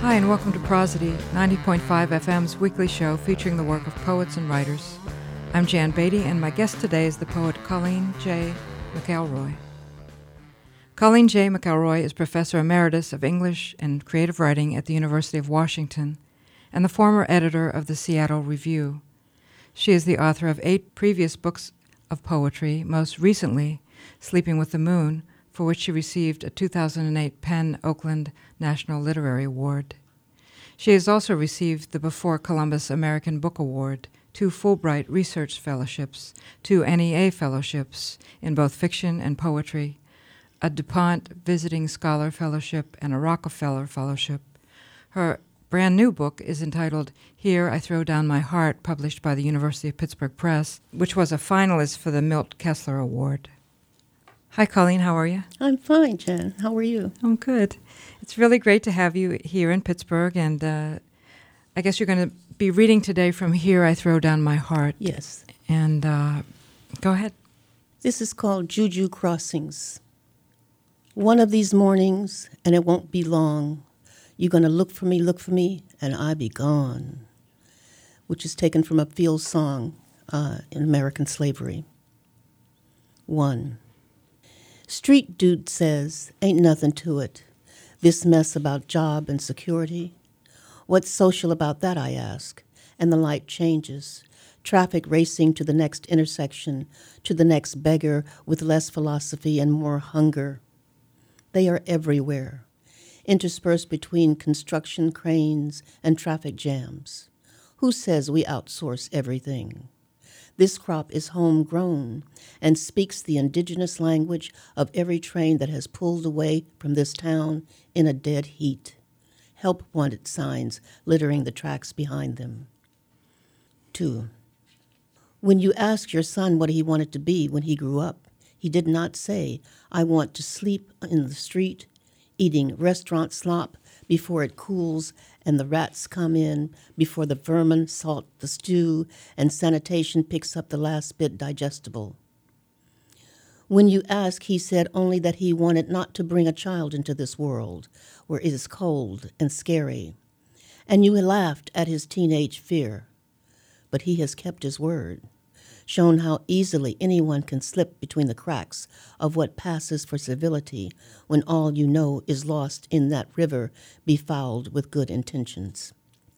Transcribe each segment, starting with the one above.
Hi, and welcome to Prosody, 90.5 FM's weekly show featuring the work of poets and writers. I'm Jan Beatty, and my guest today is the poet Colleen J. McElroy. Colleen J. McElroy is Professor Emeritus of English and Creative Writing at the University of Washington and the former editor of the Seattle Review. She is the author of 8 previous books of poetry, most recently Sleeping with the Moon, for which she received a 2008 PEN Oakland National Literary Award. She has also received the Before Columbus American Book Award, 2 Fulbright Research Fellowships, 2 NEA Fellowships in both fiction and poetry, a DuPont Visiting Scholar Fellowship, and a Rockefeller Fellowship. Her brand new book is entitled Here I Throw Down My Heart, published by the University of Pittsburgh Press, which was a finalist for the Milt Kessler Award. Hi, Colleen. How are you? I'm fine, Jan. How are you? I'm good. It's really great to have you here in Pittsburgh, and I guess you're going to be reading today from Here I Throw Down My Heart. Yes. And go ahead. This is called Juju Crossings. One of these mornings, and it won't be long, you're going to look for me, and I be gone, which is taken from a field song in American slavery. 1. Street dude says, ain't nothing to it. This mess about job and security. What's social about that, I ask? And the light changes. Traffic racing to the next intersection, to the next beggar with less philosophy and more hunger. They are everywhere, interspersed between construction cranes and traffic jams. Who says we outsource everything? This crop is homegrown and speaks the indigenous language of every train that has pulled away from this town in a dead heat. Help wanted signs littering the tracks behind them. 2. When you ask your son what he wanted to be when he grew up, he did not say, I want to sleep in the street, eating restaurant slop before it cools and the rats come in, before the vermin salt the stew and sanitation picks up the last bit digestible. When you ask, he said only that he wanted not to bring a child into this world where it is cold and scary. And you laughed at his teenage fear. But he has kept his word, shown how easily anyone can slip between the cracks of what passes for civility when all you know is lost in that river befouled with good intentions.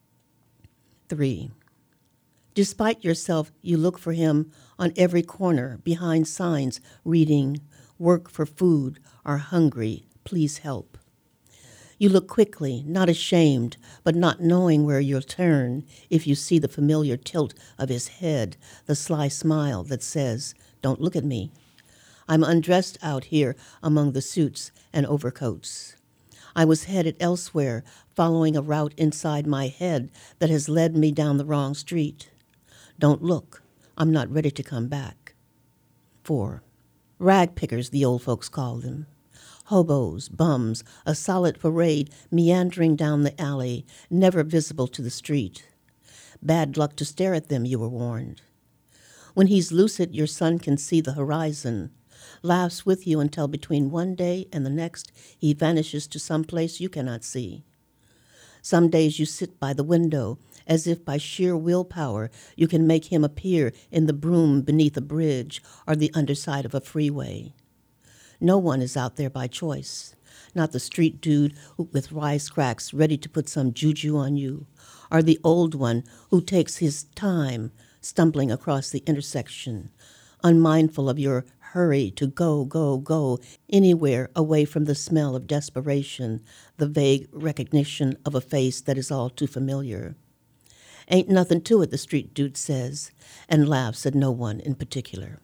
3. Despite yourself, you look for him on every corner behind signs reading, work for food, are hungry, please help. You look quickly, not ashamed, but not knowing where you'll turn if you see the familiar tilt of his head, the sly smile that says, don't look at me. I'm undressed out here among the suits and overcoats. I was headed elsewhere, following a route inside my head that has led me down the wrong street. Don't look. I'm not ready to come back. 4. Rag pickers, the old folks call them. Hobos, bums, a solid parade meandering down the alley, never visible to the street. Bad luck to stare at them, you were warned. When he's lucid, your son can see the horizon, laughs with you until between one day and the next he vanishes to some place you cannot see. Some days you sit by the window, as if by sheer willpower you can make him appear in the broom beneath a bridge or the underside of a freeway. No one is out there by choice, not the street dude with wisecracks ready to put some juju on you, or the old one who takes his time stumbling across the intersection, unmindful of your hurry to go anywhere away from the smell of desperation, the vague recognition of a face that is all too familiar. Ain't nothing to it, the street dude says, and laughs at no one in particular.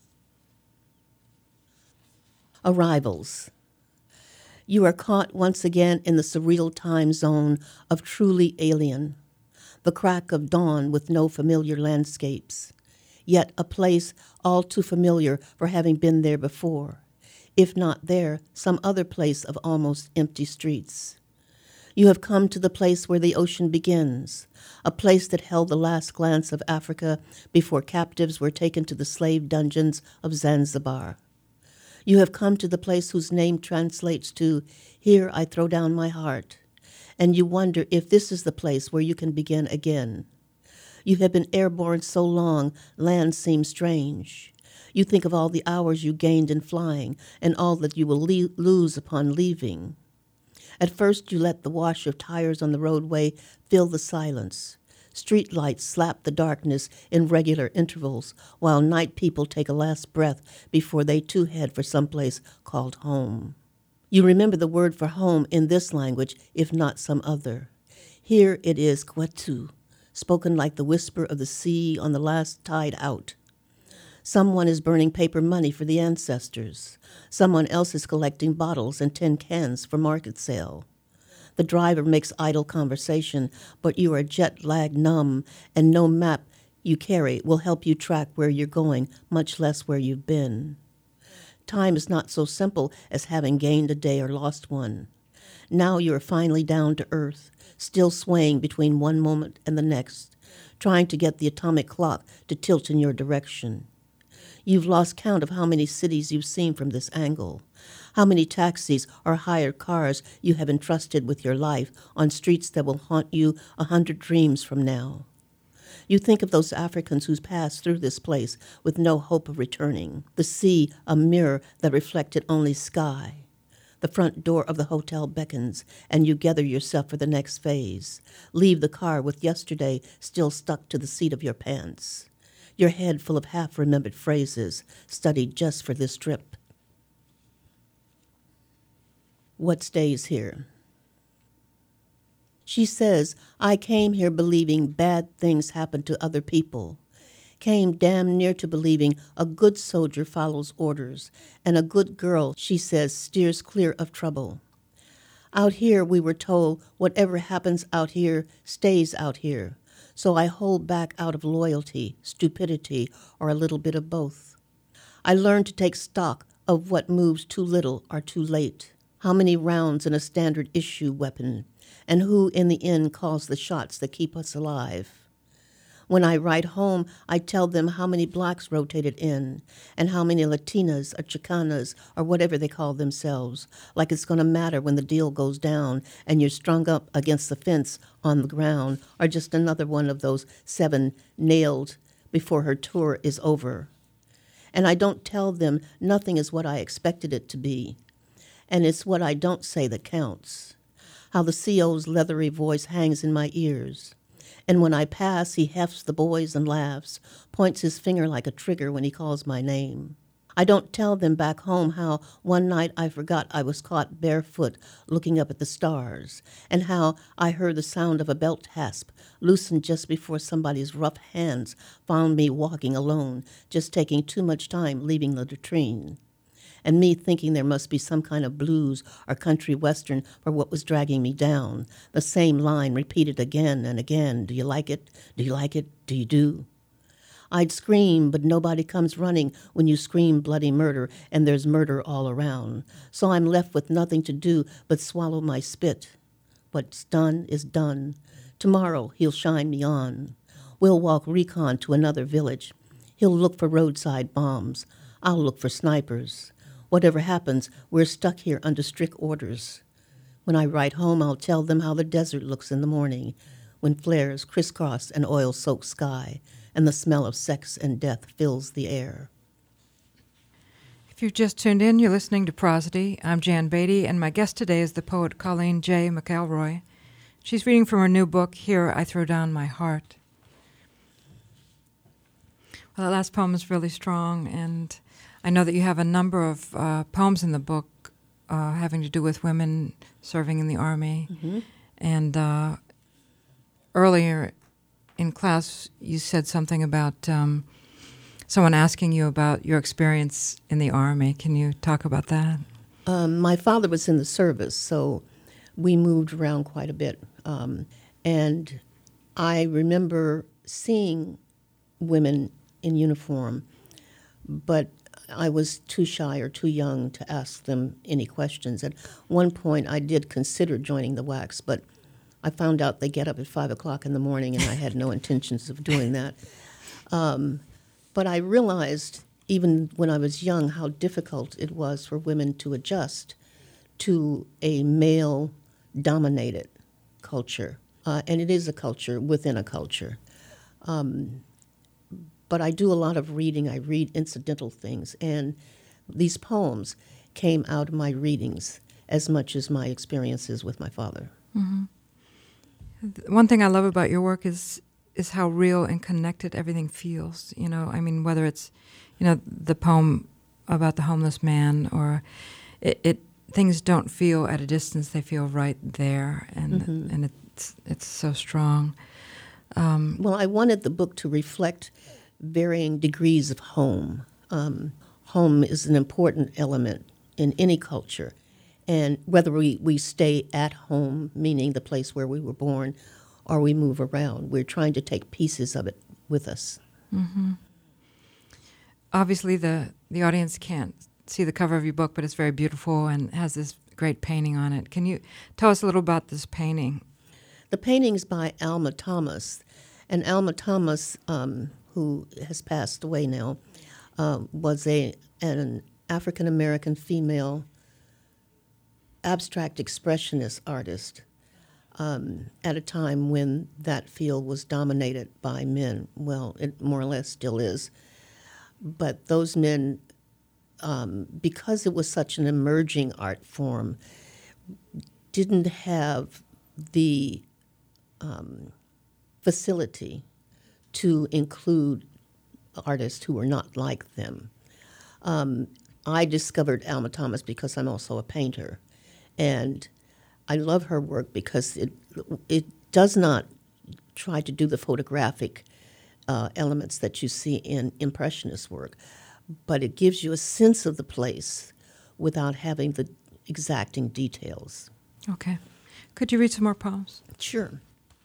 Arrivals. You are caught once again in the surreal time zone of truly alien, the crack of dawn with no familiar landscapes, yet a place all too familiar for having been there before, if not there, some other place of almost empty streets. You have come to the place where the ocean begins, a place that held the last glance of Africa before captives were taken to the slave dungeons of Zanzibar. You have come to the place whose name translates to, Here I Throw Down My Heart, and you wonder if this is the place where you can begin again. You have been airborne so long, land seems strange. You think of all the hours you gained in flying and all that you will lose upon leaving. At first you let the wash of tires on the roadway fill the silence. Street lights slap the darkness in regular intervals, while night people take a last breath before they too head for someplace called home. You remember the word for home in this language, if not some other. Here it is Kwetu, spoken like the whisper of the sea on the last tide out. Someone is burning paper money for the ancestors. Someone else is collecting bottles and tin cans for market sale. The driver makes idle conversation, but you are jet-lag numb, and no map you carry will help you track where you're going, much less where you've been. Time is not so simple as having gained a day or lost one. Now you are finally down to earth, still swaying between one moment and the next, trying to get the atomic clock to tilt in your direction. You've lost count of how many cities you've seen from this angle, how many taxis or hired cars you have entrusted with your life on streets that will haunt you 100 dreams from now. You think of those Africans who passed through this place with no hope of returning, the sea a mirror that reflected only sky. The front door of the hotel beckons, and you gather yourself for the next phase. Leave the car with yesterday still stuck to the seat of your pants. Your head full of half-remembered phrases, studied just for this trip. What stays here? She says, I came here believing bad things happen to other people. Came damn near to believing a good soldier follows orders, and a good girl, she says, steers clear of trouble. Out here, we were told, whatever happens out here stays out here. So I hold back out of loyalty, stupidity, or a little bit of both. I learned to take stock of what moves too little or too late, how many rounds in a standard issue weapon, and who in the end calls the shots that keep us alive. When I write home, I tell them how many blacks rotated in, and how many Latinas or Chicanas or whatever they call themselves, like it's going to matter when the deal goes down and you're strung up against the fence on the ground, or just another one of those 7 nailed before her tour is over. And I don't tell them nothing is what I expected it to be. And it's what I don't say that counts. How the CO's leathery voice hangs in my ears. And when I pass, he hefts the boys and laughs, points his finger like a trigger when he calls my name. I don't tell them back home how one night I forgot I was caught barefoot looking up at the stars, and how I heard the sound of a belt hasp loosened just before somebody's rough hands found me walking alone, just taking too much time leaving the latrine. And me thinking there must be some kind of blues or country western for what was dragging me down. The same line repeated again and again. Do you like it? Do you like it? Do you do? I'd scream, but nobody comes running when you scream bloody murder and there's murder all around. So I'm left with nothing to do but swallow my spit. What's done is done. Tomorrow he'll shine me on. We'll walk recon to another village. He'll look for roadside bombs. I'll look for snipers. Whatever happens, we're stuck here under strict orders. When I write home, I'll tell them how the desert looks in the morning, when flares crisscross an oil-soaked sky, and the smell of sex and death fills the air. If you've just tuned in, you're listening to Prosody. I'm Jan Beatty, and my guest today is the poet Colleen J. McElroy. She's reading from her new book, Here I Throw Down My Heart. Well, that last poem is really strong, and I know that you have a number of poems in the book having to do with women serving in the Army. Mm-hmm. And earlier in class, you said something about someone asking you about your experience in the Army. Can you talk about that? My father was in the service, so we moved around quite a bit. And I remember seeing women in uniform, but I was too shy or too young to ask them any questions. At one point, I did consider joining the WACS, but I found out they get up at 5 o'clock in the morning, and I had no intentions of doing that. But I realized, even when I was young, how difficult it was for women to adjust to a male-dominated culture, and it is a culture within a culture. But I do a lot of reading. I read incidental things, and these poems came out of my readings as much as my experiences with my father. Mm-hmm. One thing I love about your work is how real and connected everything feels. You know, I mean, whether it's, you know, the poem about the homeless man, or things don't feel at a distance; they feel right there, and it's so strong. Well, I wanted the book to reflect varying degrees of home. Home is an important element in any culture. And whether we stay at home, meaning the place where we were born, or we move around, we're trying to take pieces of it with us. Mm-hmm. Obviously, the audience can't see the cover of your book, but it's very beautiful and has this great painting on it. Can you tell us a little about this painting? The painting's by Alma Thomas. And Alma Thomas, who has passed away now, was an African-American female abstract expressionist artist at a time when that field was dominated by men. Well, it more or less still is. But those men, because it was such an emerging art form, didn't have the facility to include artists who were not like them. I discovered Alma Thomas because I'm also a painter, and I love her work because it does not try to do the photographic elements that you see in Impressionist work, but it gives you a sense of the place without having the exacting details. Okay. Could you read some more poems? Sure.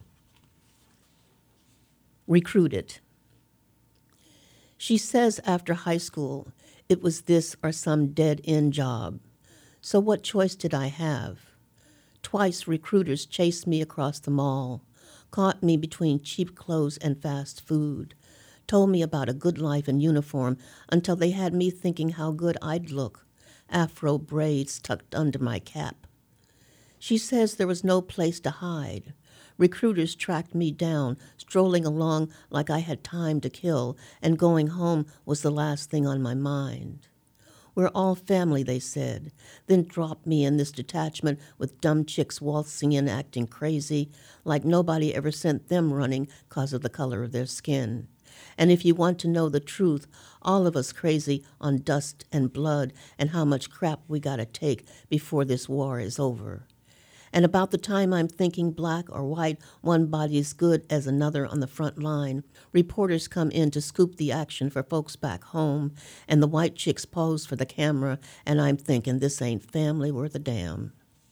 Recruited. She says after high school, it was this or some dead-end job. So what choice did I have? Twice recruiters chased me across the mall, caught me between cheap clothes and fast food, told me about a good life in uniform until they had me thinking how good I'd look, afro braids tucked under my cap. She says there was no place to hide. Recruiters tracked me down, strolling along like I had time to kill, and going home was the last thing on my mind. We're all family, they said, then dropped me in this detachment with dumb chicks waltzing in acting crazy, like nobody ever sent them running 'cause of the color of their skin. And if you want to know the truth, all of us crazy on dust and blood and how much crap we gotta take before this war is over. And about the time I'm thinking black or white, one body is good as another on the front line, reporters come in to scoop the action for folks back home, and the white chicks pose for the camera, and I'm thinking this ain't family worth a damn.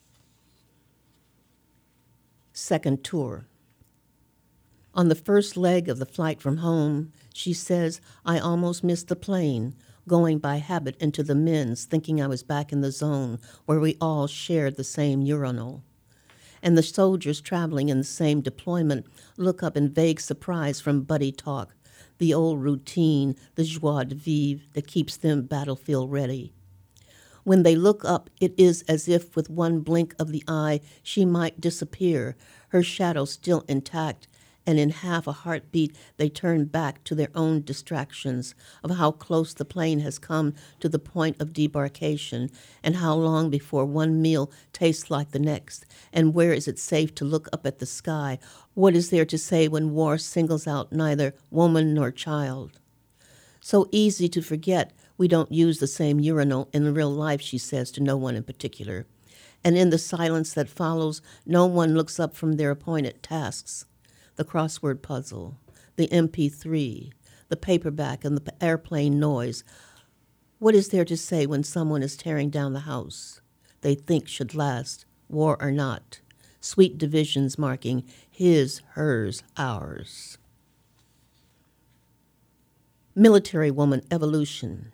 Second tour. On the first leg of the flight from home, she says, I almost missed the plane, going by habit into the men's, thinking I was back in the zone where we all shared the same urinal. And the soldiers traveling in the same deployment look up in vague surprise from buddy talk, the old routine, the joie de vivre that keeps them battlefield ready. When they look up, it is as if with one blink of the eye she might disappear, her shadow still intact, and in half a heartbeat they turn back to their own distractions of how close the plane has come to the point of debarkation, and how long before one meal tastes like the next, and where is it safe to look up at the sky? What is there to say when war singles out neither woman nor child? So easy to forget we don't use the same urinal in real life, she says to no one in particular. And in the silence that follows, no one looks up from their appointed tasks. The crossword puzzle, the MP3, the paperback, and the airplane noise. What is there to say when someone is tearing down the house they think should last, war or not? Sweet divisions marking his, hers, ours. Military woman evolution.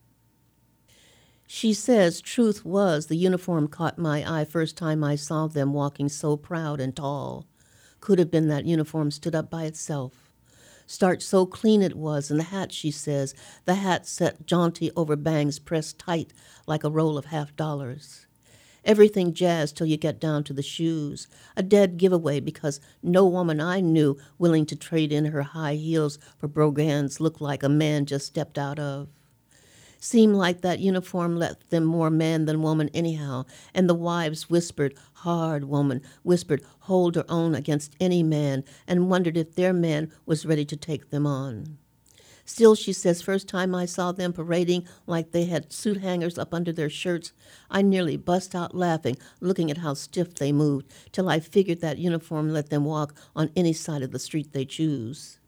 She says truth was the uniform caught my eye first time I saw them walking so proud and tall. Could have been that uniform stood up by itself. Starched so clean it was, and the hat, she says, the hat set jaunty over bangs pressed tight like a roll of $50. Everything jazz till you get down to the shoes. A dead giveaway because no woman I knew willing to trade in her high heels for brogans looked like a man just stepped out of. Seemed like that uniform left them more man than woman anyhow, and the wives whispered, hard woman, whispered, hold her own against any man, and wondered if their man was ready to take them on. Still, she says, first time I saw them parading like they had suit hangers up under their shirts, I nearly bust out laughing, looking at how stiff they moved, till I figured that uniform let them walk on any side of the street they choose.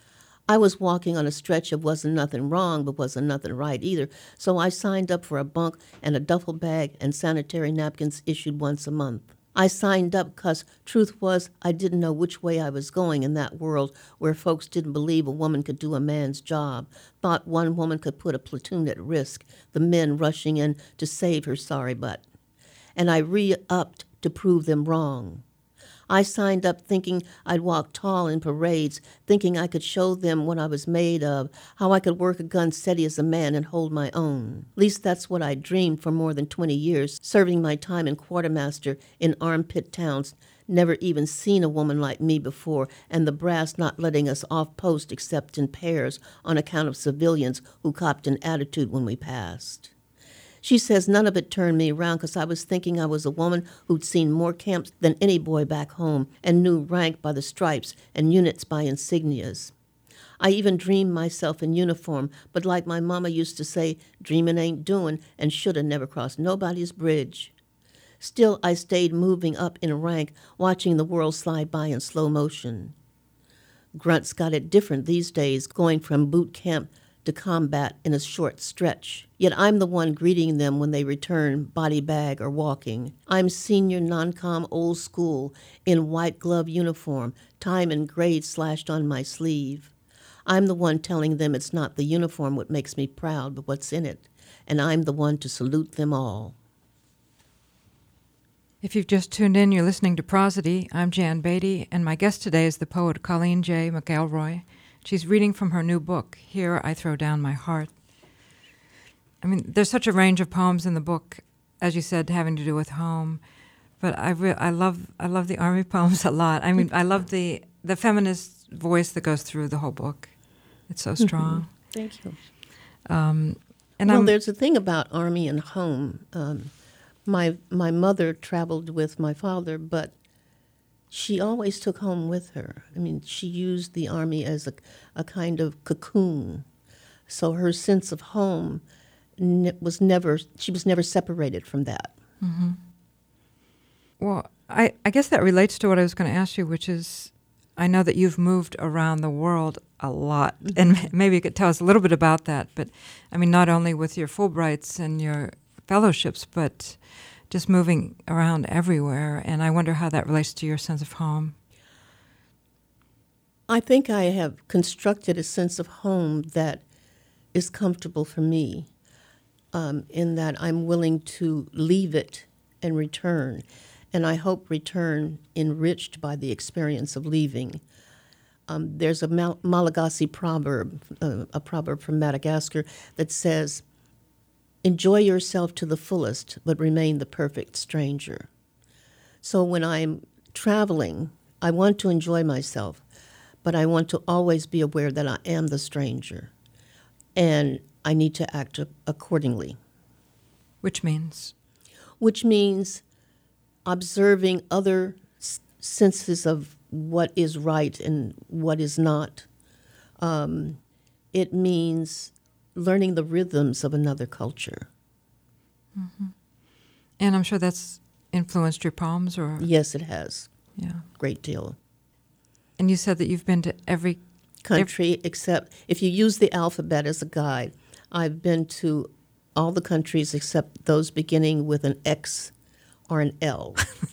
I was walking on a stretch of wasn't nothing wrong, but wasn't nothing right either, so I signed up for a bunk and a duffel bag and sanitary napkins issued once a month. I signed up 'cause truth was I didn't know which way I was going in that world where folks didn't believe a woman could do a man's job, thought one woman could put a platoon at risk, the men rushing in to save her sorry butt. And I re-upped to prove them wrong. I signed up thinking I'd walk tall in parades, thinking I could show them what I was made of, how I could work a gun steady as a man and hold my own. At least that's what I dreamed for more than 20 years, serving my time in quartermaster in armpit towns, never even seen a woman like me before, and the brass not letting us off post except in pairs on account of civilians who copped an attitude when we passed. She says none of it turned me around 'cause I was thinking I was a woman who'd seen more camps than any boy back home and knew rank by the stripes and units by insignias. I even dreamed myself in uniform, but like my mama used to say, dreaming ain't doing and shoulda never crossed nobody's bridge. Still, I stayed moving up in rank, watching the world slide by in slow motion. Grunts got it different these days, going from boot camp to combat in a short stretch. Yet I'm the one greeting them when they return, body bag or walking. I'm senior non-com old school in white glove uniform, time and grade slashed on my sleeve. I'm the one telling them it's not the uniform what makes me proud, but what's in it. And I'm the one to salute them all. If you've just tuned in, you're listening to Prosody. I'm Jan Beatty, and my guest today is the poet Colleen J. McElroy. She's reading from her new book, Here I Throw Down My Heart. I mean, there's such a range of poems in the book, as you said, having to do with home. But I love the army poems a lot. I mean, I love the feminist voice that goes through the whole book. It's so strong. Mm-hmm. Thank you. And there's a thing about army and home. My mother traveled with my father, but she always took home with her. I mean, she used the army as a kind of cocoon. So her sense of home was never separated from that. Mm-hmm. Well, I guess that relates to what I was going to ask you, which is, I know that you've moved around the world a lot, and maybe you could tell us a little bit about that. But, I mean, not only with your Fulbrights and your fellowships, but just moving around everywhere, and I wonder how that relates to your sense of home. I think I have constructed a sense of home that is comfortable for me, in that I'm willing to leave it and return, and I hope return enriched by the experience of leaving. There's a Malagasy proverb, a proverb from Madagascar, that says, enjoy yourself to the fullest, but remain the perfect stranger. So when I'm traveling, I want to enjoy myself, but I want to always be aware that I am the stranger, and I need to act accordingly. Which means? Which means observing other senses of what is right and what is not. It means learning the rhythms of another culture. Mm-hmm. And I'm sure that's influenced your poems, or? Yes, it has. Yeah. Great deal. And you said that you've been to every country except, if you use the alphabet as a guide, I've been to all the countries except those beginning with an X or an L.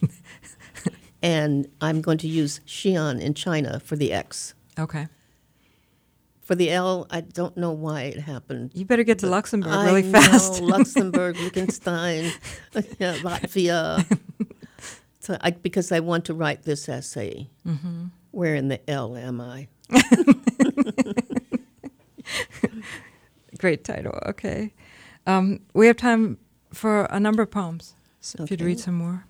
And I'm going to use Xi'an in China for the X. Okay. For the L, I don't know why it happened. You better get to Luxembourg really fast. I know, Luxembourg, Liechtenstein, Latvia. So because I want to write this essay. Mm-hmm. Where in the L am I? Great title, okay. We have time for a number of poems. So if you'd read some more.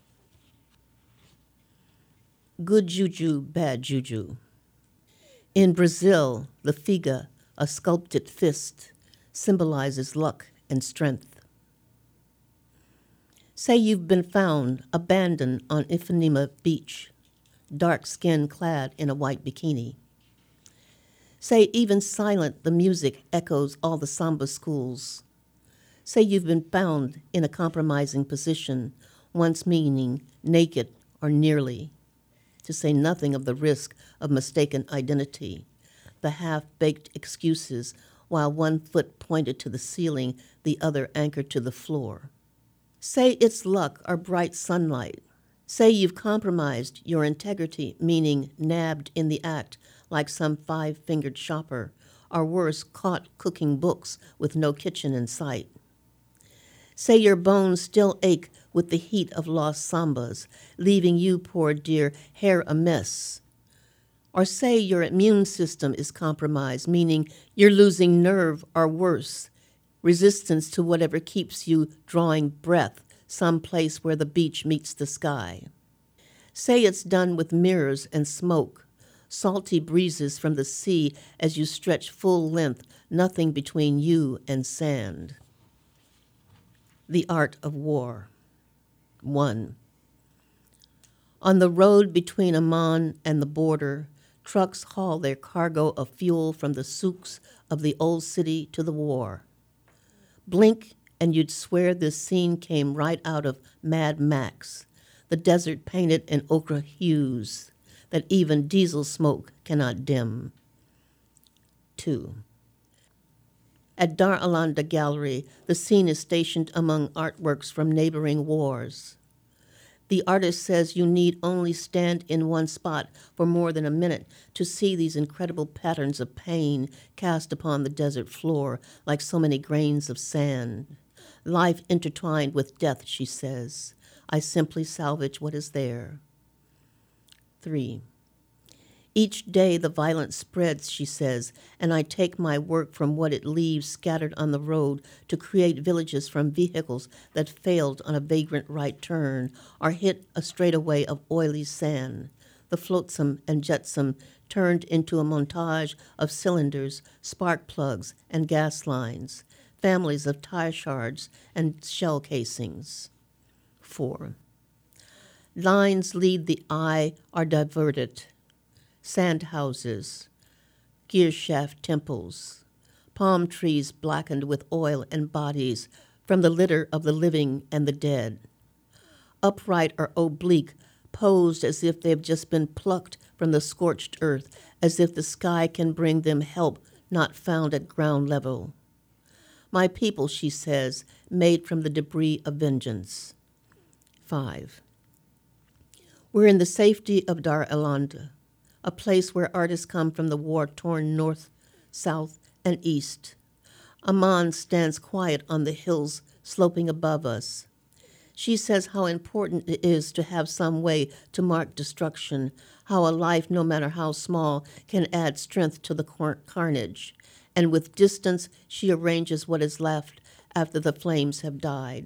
Good juju, bad juju. In Brazil, the figa, a sculpted fist, symbolizes luck and strength. Say you've been found abandoned on Ipanema Beach, dark skin clad in a white bikini. Say even silent the music echoes all the samba schools. Say you've been found in a compromising position, once meaning naked or nearly, to say nothing of the risk of mistaken identity, the half-baked excuses while one foot pointed to the ceiling, the other anchored to the floor. Say it's luck or bright sunlight. Say you've compromised your integrity, meaning nabbed in the act like some five-fingered shopper, or worse, caught cooking books with no kitchen in sight. Say your bones still ache with the heat of lost sambas, leaving you, poor dear, hair a mess. Or say your immune system is compromised, meaning you're losing nerve or worse, resistance to whatever keeps you drawing breath, someplace where the beach meets the sky. Say it's done with mirrors and smoke, salty breezes from the sea as you stretch full length, nothing between you and sand. The Art of War. 1. On the road between Amman and the border, trucks haul their cargo of fuel from the souks of the old city to the war. Blink and you'd swear this scene came right out of Mad Max, the desert painted in ochre hues that even diesel smoke cannot dim. 2. At Dar Alanda Gallery, the scene is stationed among artworks from neighboring wars. The artist says you need only stand in one spot for more than a minute to see these incredible patterns of pain cast upon the desert floor like so many grains of sand. Life intertwined with death, she says. I simply salvage what is there. 3. Each day the violence spreads, she says, and I take my work from what it leaves scattered on the road to create villages from vehicles that failed on a vagrant right turn or hit a straightaway of oily sand. The flotsam and jetsam turned into a montage of cylinders, spark plugs, and gas lines, families of tire shards and shell casings. 4. Lines lead the eye are diverted. Sand houses, gear shaft temples, palm trees blackened with oil and bodies from the litter of the living and the dead. Upright or oblique, posed as if they've just been plucked from the scorched earth, as if the sky can bring them help not found at ground level. My people, she says, made from the debris of vengeance. 5. We're in the safety of Dar Alanda, a place where artists come from the war-torn north, south, and east. Amman stands quiet on the hills sloping above us. She says how important it is to have some way to mark destruction, how a life, no matter how small, can add strength to the carnage. And with distance, she arranges what is left after the flames have died.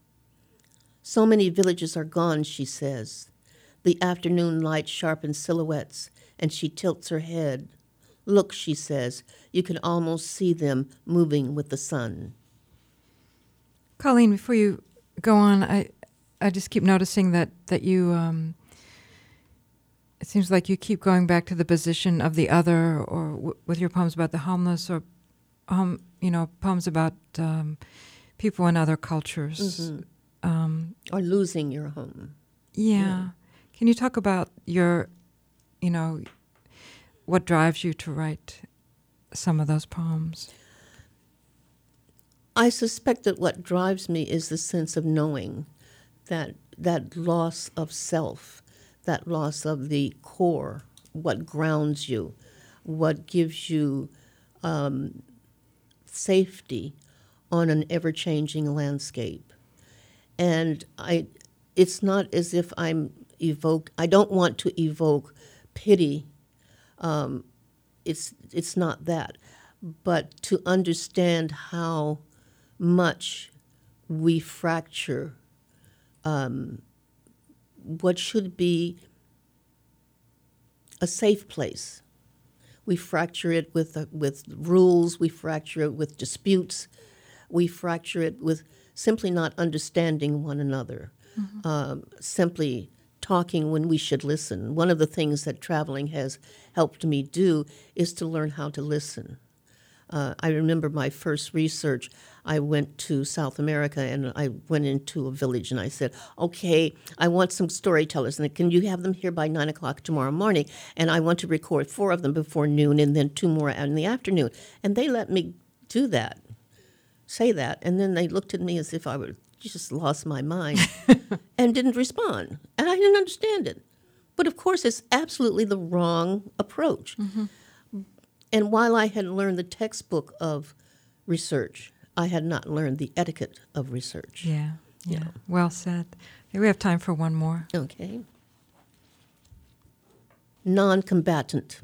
So many villages are gone, she says. The afternoon light sharpens silhouettes, and she tilts her head. Look, she says, you can almost see them moving with the sun. Colleen, before you go on, I just keep noticing that you, it seems like you keep going back to the position of the other, or with your poems about the homeless, or, poems about people in other cultures. Mm-hmm. Or losing your home. Yeah. Can you talk about your, what drives you to write some of those poems? I suspect that what drives me is the sense of knowing, that loss of self, that loss of the core, what grounds you, what gives you safety on an ever-changing landscape. And it's not as if I don't want to evoke pity. It's not that, but to understand how much we fracture what should be a safe place. We fracture it with rules. We fracture it with disputes. We fracture it with simply not understanding one another, simply talking when we should listen. One of the things that traveling has helped me do is to learn how to listen. I remember my first research. I went to South America and I went into a village and I said, okay, I want some storytellers. And can you have them here by 9 o'clock tomorrow morning? And I want to record 4 of them before noon and then 2 more in the afternoon. And they let me do that, say that. And then they looked at me as if I would just lost my mind and didn't respond. And I didn't understand it. But of course, it's absolutely the wrong approach. Mm-hmm. And while I had learned the textbook of research, I had not learned the etiquette of research. Yeah. Well said. We have time for one more. Okay. Non-combatant.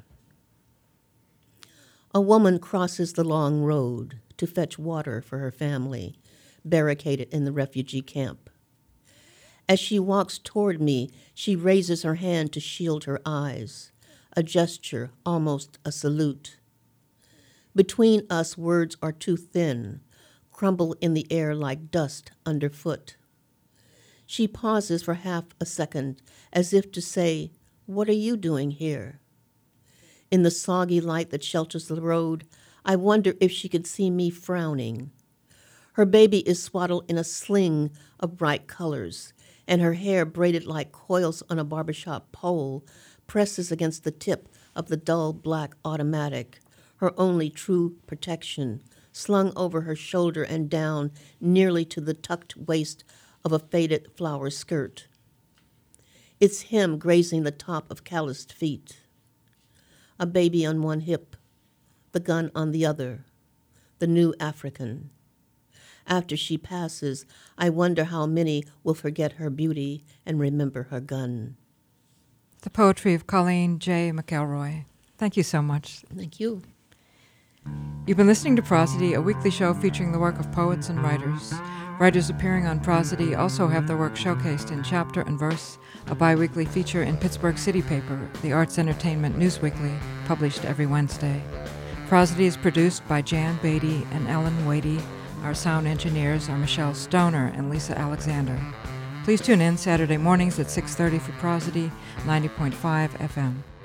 A woman crosses the long road to fetch water for her family, barricaded in the refugee camp. As she walks toward me, she raises her hand to shield her eyes, a gesture, almost a salute. Between us, words are too thin, crumble in the air like dust underfoot. She pauses for half a second, as if to say, "What are you doing here?" In the soggy light that shelters the road, I wonder if she could see me frowning. Her baby is swaddled in a sling of bright colors, and her hair, braided like coils on a barbershop pole, presses against the tip of the dull black automatic, her only true protection, slung over her shoulder and down nearly to the tucked waist of a faded flower skirt. It's him grazing the top of calloused feet. A baby on one hip, the gun on the other, the new African. After she passes, I wonder how many will forget her beauty and remember her gun. The poetry of Colleen J. McElroy. Thank you so much. Thank you. You've been listening to Prosody, a weekly show featuring the work of poets and writers. Writers appearing on Prosody also have their work showcased in Chapter and Verse, a bi-weekly feature in Pittsburgh City Paper, the arts entertainment news weekly, published every Wednesday. Prosody is produced by Jan Beatty and Ellen Wadey. Our sound engineers are Michelle Stoner and Lisa Alexander. Please tune in Saturday mornings at 6:30 for Prosody, 90.5 FM.